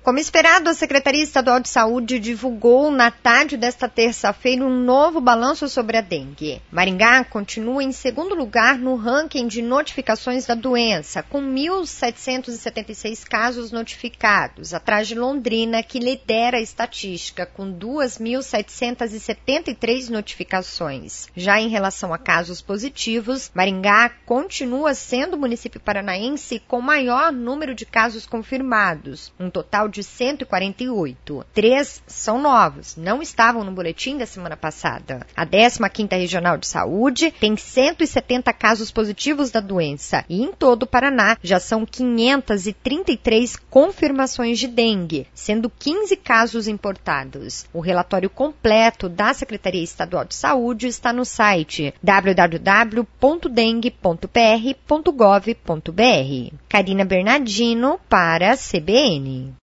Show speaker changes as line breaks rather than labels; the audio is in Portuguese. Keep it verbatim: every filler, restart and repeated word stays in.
Como esperado, a Secretaria Estadual de Saúde divulgou na tarde desta terça-feira um novo balanço sobre a dengue. Maringá continua em segundo lugar no ranking de notificações da doença, com mil setecentos e setenta e seis casos notificados, atrás de Londrina, que lidera a estatística, com duas mil setecentos e setenta e três notificações. Já em relação a casos positivos, Maringá continua sendo o município paranaense com maior número de casos confirmados, um total de de cento e quarenta e oito. Três são novos, não estavam no boletim da semana passada. A décima quinta Regional de Saúde tem cento e setenta casos positivos da doença e em todo o Paraná já são quinhentas e trinta e três confirmações de dengue, sendo quinze casos importados. O relatório completo da Secretaria Estadual de Saúde está no site w w w ponto dengue ponto p r ponto gov ponto b r. Karina Bernardino para a C B N.